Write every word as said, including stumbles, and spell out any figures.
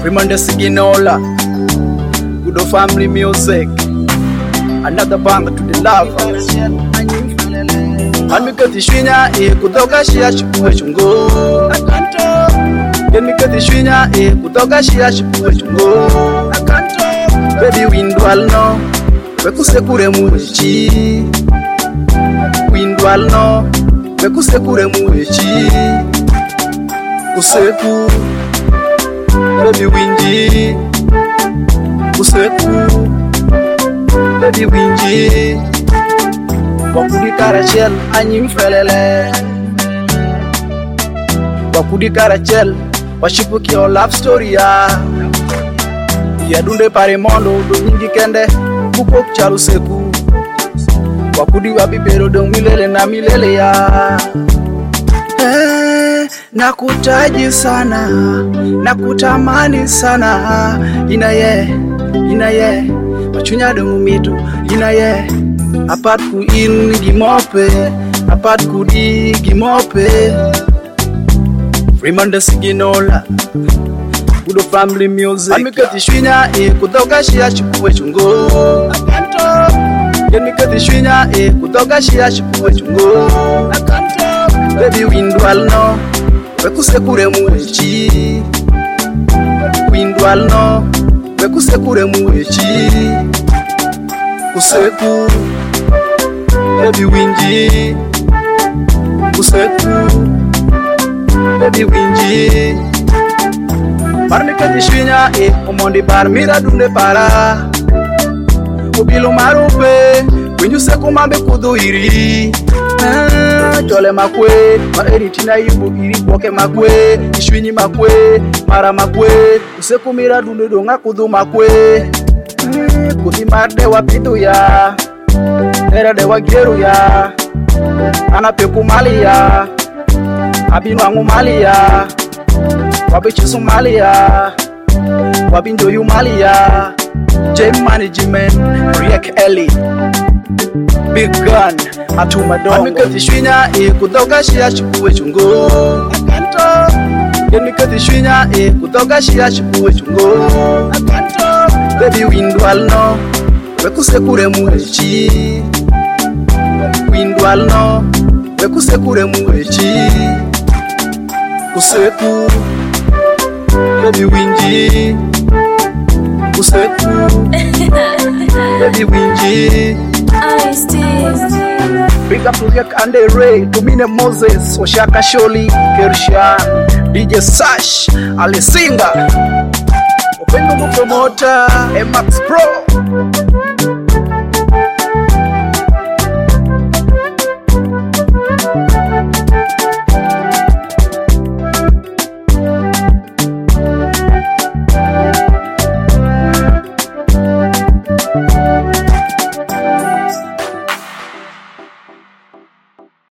Remanda Siginola, Good old family music. Another band to the lovers. Amikati shwinya e kutoka shia chukue chungo. Akanto. Amikati shwinya e kutoka shia chukue chungo. Akanto. Baby windwal no, wekuse kure muechi. Windwal no, wekuse kure muechi. Useku, baby winji. Useku, baby winji. Wakudi karachel anyim felele. Wakudi karachel washipu kio love story ya. Ya dunde pare mondo do nyingi kende kupok chalu seku. Wakudi wabibero do milele na milele ya. Eh, nakutaji sana, nakutamani sana. Inaye, inaye, wachunya do mumitu. Inaye, apart ku in gimope, apart ku di gimope. Remanda Siginola, Good family music. Amikati shwinya e kutoka shia chukue chungo. Akanto. Amikati shwinya e kutoka shia chukue chungo. Akanto. Baby windwal no, wekuse kure muechi. Windwal no, wekuse kure muechi. Useku, baby winji. Useku, baby winji. Barmika shwinya e omondi bar mira dunde para. Obilo marupe, winju seku mambe kudu iri. Ah, jole makwe, mar eritina ibu iri boke makwe. Ishwinyi makwe, mara makwe. Useku mira dunde donga kudu makwe. Kuti marde wapitu ya, era de wagiru ya. Anapeku mali ya, abinu angu mali ya. Wabichi Somalia, wabinjo Yumalia. J Management, Riek Ellie, Big Gun, Atuma Dongo. Amikati shwinya e kutoka shia chukue chungo. Akanto. Amikati shwinya e kutoka shia chukue chungo. Akanto. Baby windwal no, wekuse kure muechi. Windwal no, wekuse kure muechi. Useku, baby winji. Useku, baby winji. Big up to Riek and Ray, Tumine Moses, Oshaka Sholi, Kershan, D J Sash, Ali Singa, Open Promoter, Max Pro.